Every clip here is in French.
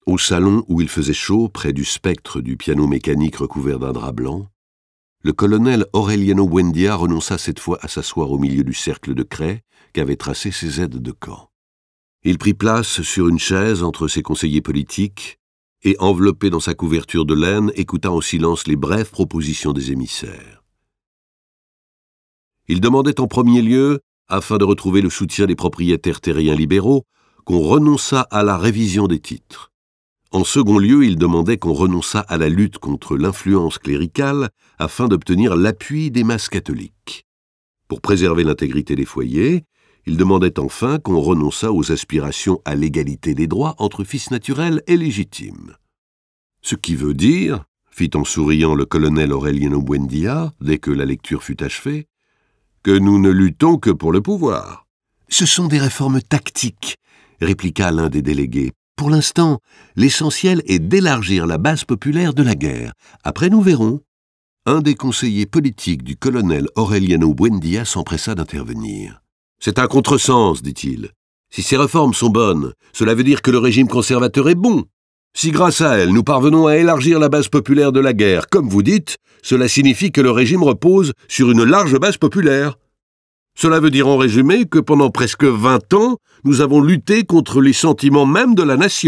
Au salon où il faisait chaud, près du spectre du piano mécanique recouvert d'un drap blanc, le colonel Aureliano Buendia renonça cette fois à s'asseoir au milieu du cercle de craie qu'avaient tracé ses aides de camp. Il prit place sur une chaise entre ses conseillers politiques et, enveloppé dans sa couverture de laine, écouta en silence les brèves propositions des émissaires. Il demandait en premier lieu, afin de retrouver le soutien des propriétaires terriens libéraux, qu'on renonçât à la révision des titres. En second lieu, il demandait qu'on renonçât à la lutte contre l'influence cléricale afin d'obtenir l'appui des masses catholiques. Pour préserver l'intégrité des foyers, il demandait enfin qu'on renonçât aux aspirations à l'égalité des droits entre fils naturels et légitimes. Ce qui veut dire, fit en souriant le colonel Aureliano Buendia, dès que la lecture fut achevée, que nous ne luttons que pour le pouvoir. « Ce sont des réformes tactiques, » répliqua l'un des délégués. « Pour l'instant, l'essentiel est d'élargir la base populaire de la guerre. Après, nous verrons. » Un des conseillers politiques du colonel Aureliano Buendia s'empressa d'intervenir. « C'est un contresens, dit-il. Si ces réformes sont bonnes, cela veut dire que le régime conservateur est bon. Si grâce à elles, nous parvenons à élargir la base populaire de la guerre, comme vous dites, cela signifie que le régime repose sur une large base populaire. Cela veut dire en résumé que pendant presque 20 ans, nous avons lutté contre les sentiments mêmes de la nation. »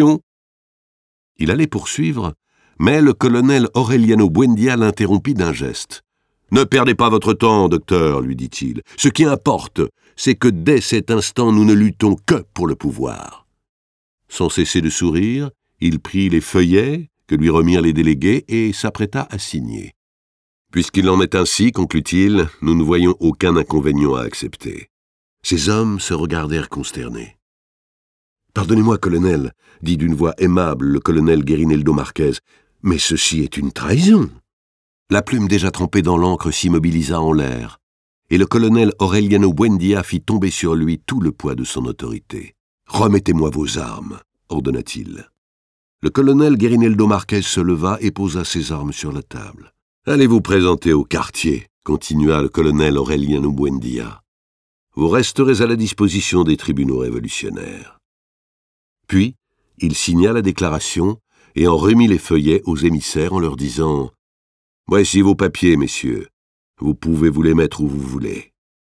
Il allait poursuivre, mais le colonel Aureliano Buendia l'interrompit d'un geste. « Ne perdez pas votre temps, docteur, lui dit-il. Ce qui importe, c'est que dès cet instant, nous ne luttons que pour le pouvoir. » Sans cesser de sourire, il prit les feuillets que lui remirent les délégués et s'apprêta à signer. « Puisqu'il en est ainsi, conclut-il, nous ne voyons aucun inconvénient à accepter. » Ces hommes se regardèrent consternés. « Pardonnez-moi, colonel, dit d'une voix aimable le colonel Guerineldo Marquez, mais ceci est une trahison. » La plume déjà trempée dans l'encre s'immobilisa en l'air, et le colonel Aureliano Buendia fit tomber sur lui tout le poids de son autorité. « Remettez-moi vos armes, » ordonna-t-il. Le colonel Guerineldo Marquez se leva et posa ses armes sur la table. « Allez vous présenter au quartier, » continua le colonel Aureliano Buendia. « Vous resterez à la disposition des tribunaux révolutionnaires. » Puis, il signa la déclaration et en remit les feuillets aux émissaires en leur disant « Voici vos papiers, messieurs. Vous pouvez vous les mettre où vous voulez. »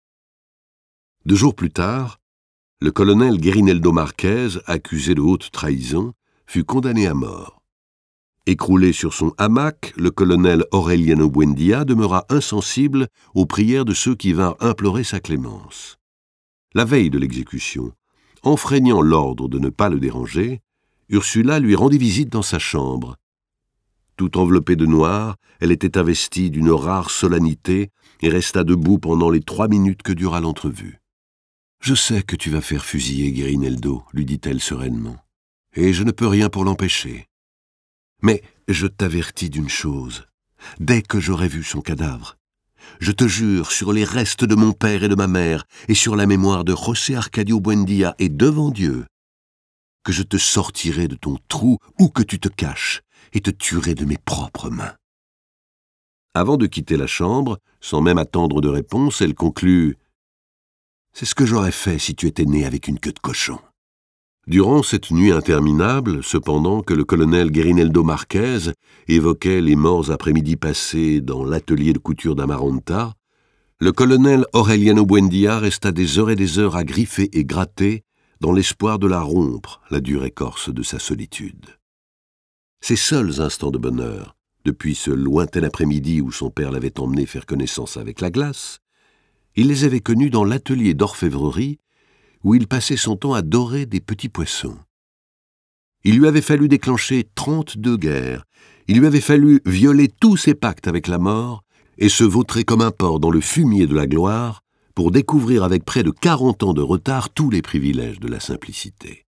2 jours plus tard, le colonel Guerineldo Marquez, accusé de haute trahison, fut condamné à mort. Écroulé sur son hamac, le colonel Aureliano Buendia demeura insensible aux prières de ceux qui vinrent implorer sa clémence. La veille de l'exécution, enfreignant l'ordre de ne pas le déranger, Ursula lui rendit visite dans sa chambre. Tout enveloppée de noir, elle était investie d'une rare solennité et resta debout pendant les 3 minutes que dura l'entrevue. « Je sais que tu vas faire fusiller Guerineldo, lui dit-elle sereinement, et je ne peux rien pour l'empêcher. Mais je t'avertis d'une chose, dès que j'aurai vu son cadavre, je te jure sur les restes de mon père et de ma mère, et sur la mémoire de José Arcadio Buendia et devant Dieu, que je te sortirai de ton trou où que tu te caches, et te tuerai de mes propres mains. » Avant de quitter la chambre, sans même attendre de réponse, elle conclut « C'est ce que j'aurais fait si tu étais né avec une queue de cochon. » Durant cette nuit interminable, cependant que le colonel Guerineldo Marquez évoquait les morts après-midi passés dans l'atelier de couture d'Amaranta, le colonel Aureliano Buendia resta des heures et des heures à griffer et gratter dans l'espoir de la rompre, la dure écorce de sa solitude. Ses seuls instants de bonheur, depuis ce lointain après-midi où son père l'avait emmené faire connaissance avec la glace, il les avait connus dans l'atelier d'orfèvrerie où il passait son temps à dorer des petits poissons. Il lui avait fallu déclencher 32 guerres, il lui avait fallu violer tous ses pactes avec la mort et se vautrer comme un porc dans le fumier de la gloire pour découvrir avec près de 40 ans de retard tous les privilèges de la simplicité.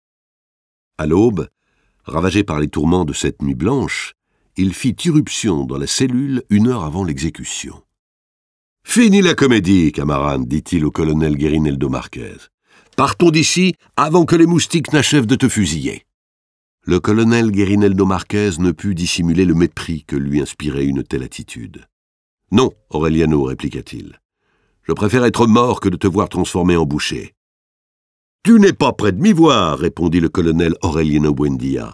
À l'aube, ravagé par les tourments de cette nuit blanche, il fit irruption dans la cellule 1 heure avant l'exécution. « Fini la comédie, camarade, dit-il au colonel Guerineldo Marquez. Partons d'ici avant que les moustiques n'achèvent de te fusiller. » Le colonel Guerineldo Marquez ne put dissimuler le mépris que lui inspirait une telle attitude. « Non, Aureliano, répliqua-t-il. Je préfère être mort que de te voir transformé en boucher. »« Tu n'es pas près de m'y voir, répondit le colonel Aureliano Buendia.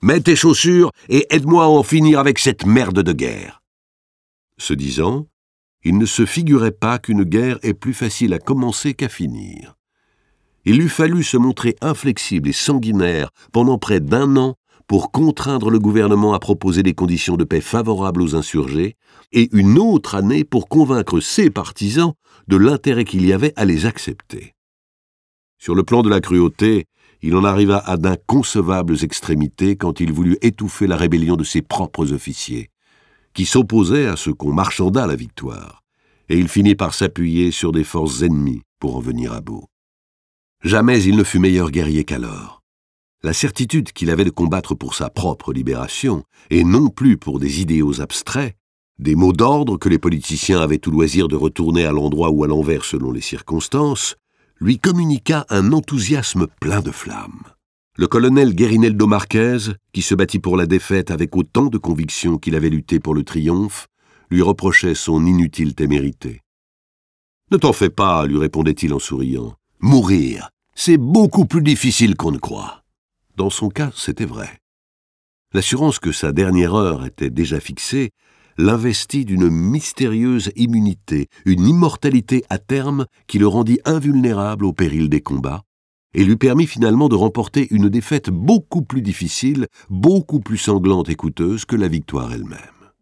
Mets tes chaussures et aide-moi à en finir avec cette merde de guerre. » Ce disant, il ne se figurait pas qu'une guerre est plus facile à commencer qu'à finir. Il lui fallut se montrer inflexible et sanguinaire pendant près d'1 an pour contraindre le gouvernement à proposer des conditions de paix favorables aux insurgés, et une autre année pour convaincre ses partisans de l'intérêt qu'il y avait à les accepter. Sur le plan de la cruauté, il en arriva à d'inconcevables extrémités quand il voulut étouffer la rébellion de ses propres officiers, qui s'opposaient à ce qu'on marchandât la victoire, et il finit par s'appuyer sur des forces ennemies pour en venir à bout. Jamais il ne fut meilleur guerrier qu'alors. La certitude qu'il avait de combattre pour sa propre libération, et non plus pour des idéaux abstraits, des mots d'ordre que les politiciens avaient tout loisir de retourner à l'endroit ou à l'envers selon les circonstances, lui communiqua un enthousiasme plein de flammes. Le colonel Guerineldo Marquez, qui se battit pour la défaite avec autant de conviction qu'il avait lutté pour le triomphe, lui reprochait son inutile témérité. « Ne t'en fais pas, lui répondait-il en souriant. « Mourir, c'est beaucoup plus difficile qu'on ne croit. » Dans son cas, c'était vrai. L'assurance que sa dernière heure était déjà fixée l'investit d'une mystérieuse immunité, une immortalité à terme qui le rendit invulnérable au péril des combats, et lui permit finalement de remporter une défaite beaucoup plus difficile, beaucoup plus sanglante et coûteuse que la victoire elle-même.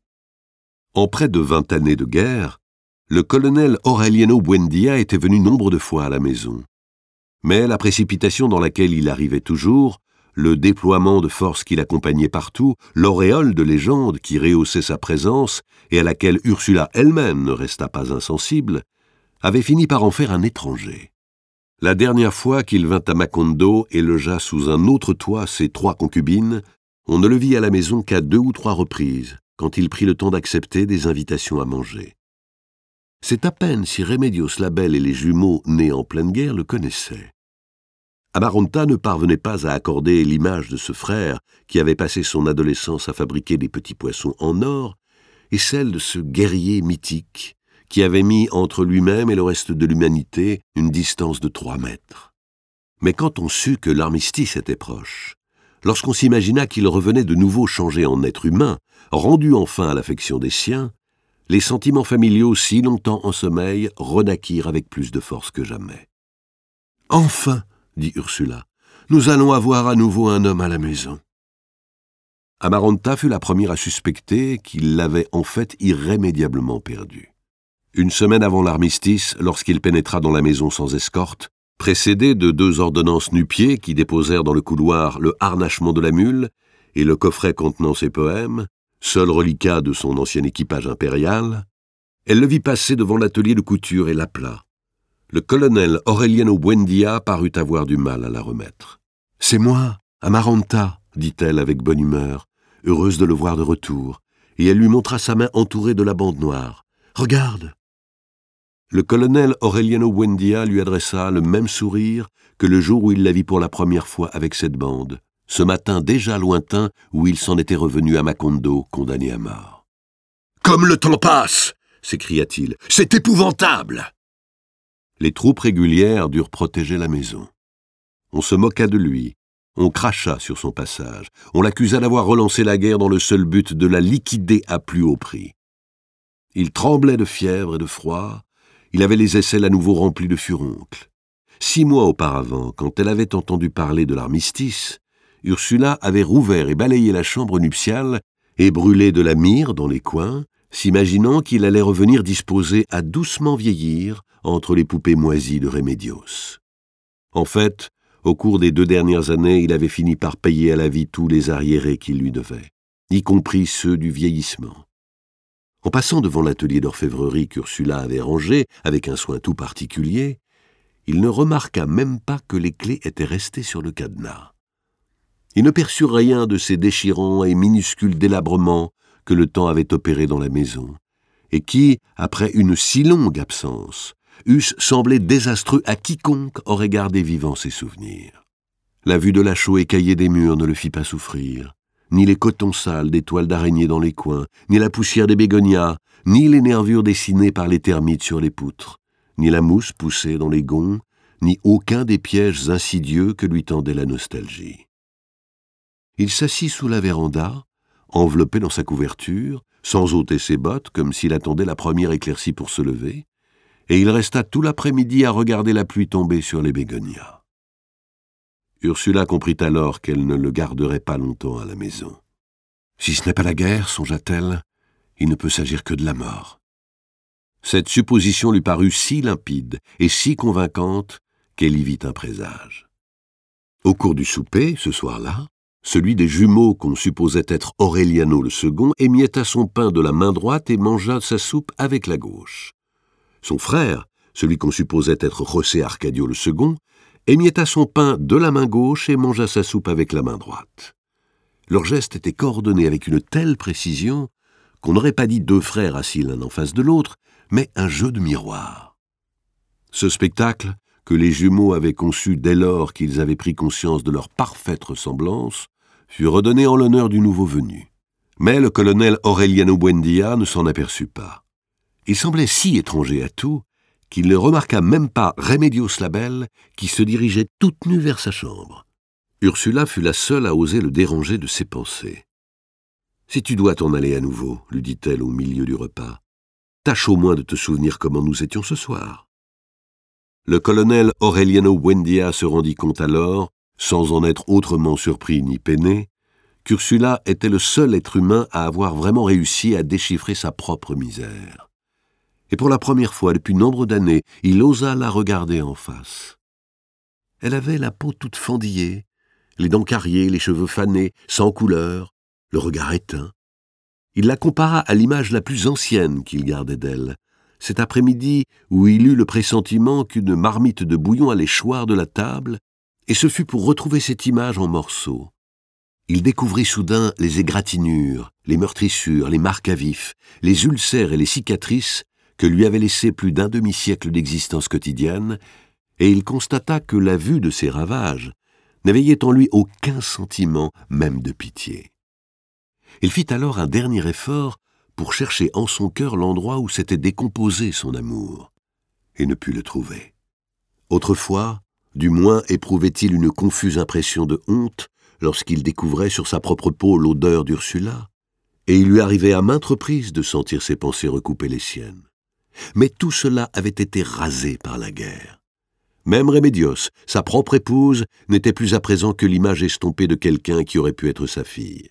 En près de 20 années de guerre, le colonel Aureliano Buendia était venu nombre de fois à la maison. Mais la précipitation dans laquelle il arrivait toujours, le déploiement de forces qui l'accompagnaient partout, l'auréole de légende qui rehaussait sa présence et à laquelle Ursula elle-même ne resta pas insensible, avait fini par en faire un étranger. La dernière fois qu'il vint à Macondo et logea sous un autre toit ses 3 concubines, on ne le vit à la maison qu'à 2 ou 3 reprises, quand il prit le temps d'accepter des invitations à manger. C'est à peine si Remedios Labelle et les jumeaux nés en pleine guerre le connaissaient. Amaranta ne parvenait pas à accorder l'image de ce frère qui avait passé son adolescence à fabriquer des petits poissons en or et celle de ce guerrier mythique qui avait mis entre lui-même et le reste de l'humanité une distance de 3 mètres. Mais quand on sut que l'armistice était proche, lorsqu'on s'imagina qu'il revenait de nouveau changé en être humain, rendu enfin à l'affection des siens, les sentiments familiaux si longtemps en sommeil renaquirent avec plus de force que jamais. « Enfin !» dit Ursula, « nous allons avoir à nouveau un homme à la maison. » Amaranta fut la première à suspecter qu'il l'avait en fait irrémédiablement perdu. Une semaine avant l'armistice, lorsqu'il pénétra dans la maison sans escorte, précédé de 2 ordonnances nu-pieds qui déposèrent dans le couloir le harnachement de la mule et le coffret contenant ses poèmes, seul reliquat de son ancien équipage impérial, elle le vit passer devant l'atelier de couture et l'appela. Le colonel Aureliano Buendia parut avoir du mal à la remettre. « C'est moi, Amaranta, » dit-elle avec bonne humeur, heureuse de le voir de retour, et elle lui montra sa main entourée de la bande noire. « Regarde !» Le colonel Aureliano Buendia lui adressa le même sourire que le jour où il la vit pour la première fois avec cette bande, ce matin déjà lointain où il s'en était revenu à Macondo, condamné à mort. « Comme le temps passe !» s'écria-t-il. « C'est épouvantable !» Les troupes régulières durent protéger la maison. On se moqua de lui, on cracha sur son passage, on l'accusa d'avoir relancé la guerre dans le seul but de la liquider à plus haut prix. Il tremblait de fièvre et de froid, il avait les aisselles à nouveau remplies de furoncles. 6 mois auparavant, quand elle avait entendu parler de l'armistice, Ursula avait rouvert et balayé la chambre nuptiale et brûlé de la myrrhe dans les coins, s'imaginant qu'il allait revenir disposé à doucement vieillir entre les poupées moisies de Remedios. En fait, au cours des 2 dernières années, il avait fini par payer à la vie tous les arriérés qu'il lui devait, y compris ceux du vieillissement. En passant devant l'atelier d'orfèvrerie qu'Ursula avait rangé avec un soin tout particulier, il ne remarqua même pas que les clés étaient restées sur le cadenas. Il ne perçut rien de ces déchirants et minuscules délabrements que le temps avait opérés dans la maison, et qui, après une si longue absence, eussent semblé désastreux à quiconque aurait gardé vivants ses souvenirs. La vue de la chaux écaillée des murs ne le fit pas souffrir, ni les cotons sales des toiles d'araignée dans les coins, ni la poussière des bégonias, ni les nervures dessinées par les termites sur les poutres, ni la mousse poussée dans les gonds, ni aucun des pièges insidieux que lui tendait la nostalgie. Il s'assit sous la véranda, enveloppé dans sa couverture, sans ôter ses bottes, comme s'il attendait la première éclaircie pour se lever, et il resta tout l'après-midi à regarder la pluie tomber sur les bégonias. Ursula comprit alors qu'elle ne le garderait pas longtemps à la maison. « Si ce n'est pas la guerre, songea-t-elle, il ne peut s'agir que de la mort. » Cette supposition lui parut si limpide et si convaincante qu'elle y vit un présage. Au cours du souper, ce soir-là, celui des jumeaux qu'on supposait être Aureliano le second émietta son pain de la main droite et mangea sa soupe avec la gauche. Son frère, celui qu'on supposait être José Arcadio le second, émietta son pain de la main gauche et mangea sa soupe avec la main droite. Leurs gestes étaient coordonnés avec une telle précision qu'on n'aurait pas dit deux frères assis l'un en face de l'autre, mais un jeu de miroir. Ce spectacle, que les jumeaux avaient conçu dès lors qu'ils avaient pris conscience de leur parfaite ressemblance, fut redonné en l'honneur du nouveau venu. Mais le colonel Aureliano Buendia ne s'en aperçut pas. Il semblait si étranger à tout qu'il ne remarqua même pas Remedios Labelle qui se dirigeait toute nue vers sa chambre. Ursula fut la seule à oser le déranger de ses pensées. « Si tu dois t'en aller à nouveau, lui dit-elle au milieu du repas, tâche au moins de te souvenir comment nous étions ce soir. » Le colonel Aureliano Buendia se rendit compte alors, sans en être autrement surpris ni peiné, qu'Ursula était le seul être humain à avoir vraiment réussi à déchiffrer sa propre misère. Et pour la première fois depuis nombre d'années, il osa la regarder en face. Elle avait la peau toute fendillée, les dents cariées, les cheveux fanés, sans couleur, le regard éteint. Il la compara à l'image la plus ancienne qu'il gardait d'elle, cet après-midi où il eut le pressentiment qu'une marmite de bouillon allait choir de la table, et ce fut pour retrouver cette image en morceaux. Il découvrit soudain les égratignures, les meurtrissures, les marques à vif, les ulcères et les cicatrices que lui avait laissé plus d'un demi-siècle d'existence quotidienne, et il constata que la vue de ces ravages n'éveillait en lui aucun sentiment, même de pitié. Il fit alors un dernier effort pour chercher en son cœur l'endroit où s'était décomposé son amour, et ne put le trouver. Autrefois, du moins éprouvait-il une confuse impression de honte lorsqu'il découvrait sur sa propre peau l'odeur d'Ursula, et il lui arrivait à maintes reprises de sentir ses pensées recouper les siennes. Mais tout cela avait été rasé par la guerre. Même Remedios, sa propre épouse, n'était plus à présent que l'image estompée de quelqu'un qui aurait pu être sa fille.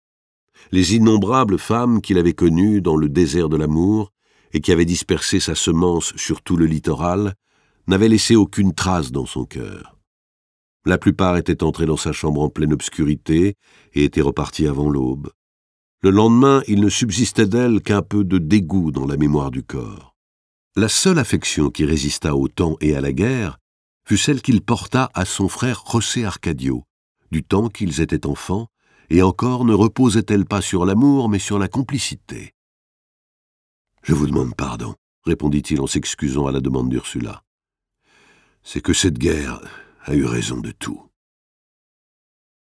Les innombrables femmes qu'il avait connues dans le désert de l'amour et qui avaient dispersé sa semence sur tout le littoral n'avaient laissé aucune trace dans son cœur. La plupart étaient entrées dans sa chambre en pleine obscurité et étaient reparties avant l'aube. Le lendemain, il ne subsistait d'elle qu'un peu de dégoût dans la mémoire du corps. La seule affection qui résista au temps et à la guerre fut celle qu'il porta à son frère José Arcadio, du temps qu'ils étaient enfants, et encore ne reposait-elle pas sur l'amour, mais sur la complicité. « Je vous demande pardon, » répondit-il en s'excusant à la demande d'Ursula. « C'est que cette guerre a eu raison de tout. »